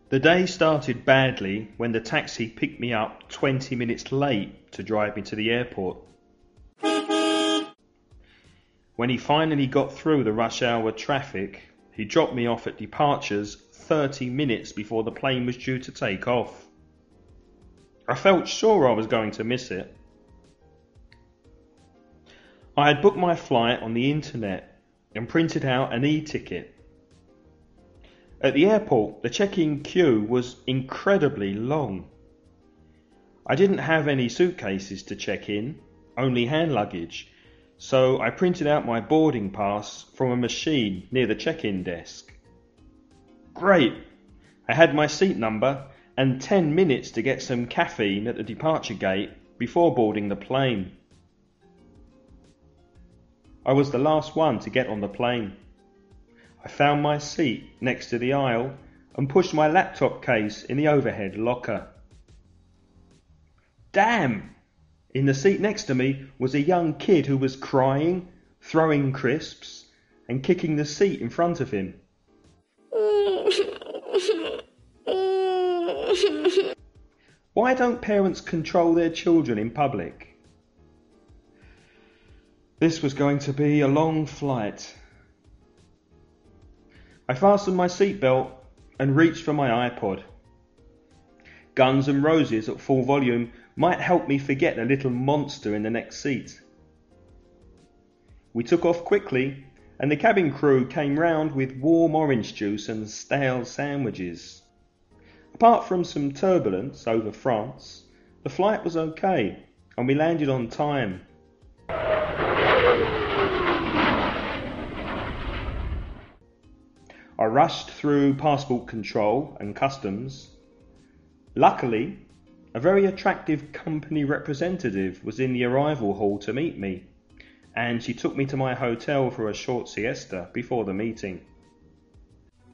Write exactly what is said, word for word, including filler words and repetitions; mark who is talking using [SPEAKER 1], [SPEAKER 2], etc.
[SPEAKER 1] The day started badly when the taxi picked me up twenty minutes late to drive me to the airport. When he finally got through the rush hour traffic, he dropped me off at departures thirty minutes before the plane was due to take off. I felt sure I was going to miss it. I had booked my flight on the internet and printed out an e-ticket. At the airport, the check-in queue was incredibly long. I didn't have any suitcases to check in, only hand luggage, so I printed out my boarding pass from a machine near the check-in desk. Great! I had my seat number and ten minutes to get some caffeine at the departure gate before boarding the plane. I was the last one to get on the plane. I found my seat next to the aisle and pushed my laptop case in the overhead locker. Damn! In the seat next to me was a young kid who was crying, throwing crisps, and kicking the seat in front of him. Why don't parents control their children in public? This was going to be a long flight. I fastened my seatbelt and reached for my iPod. Guns N' Roses at full volume might help me forget the little monster in the next seat. We took off quickly, and the cabin crew came round with warm orange juice and stale sandwiches. Apart from some turbulence over France, the flight was okay, and we landed on time. I rushed through passport control and customs. Luckily, a very attractive company representative was in the arrival hall to meet me, and she took me to my hotel for a short siesta before the meeting.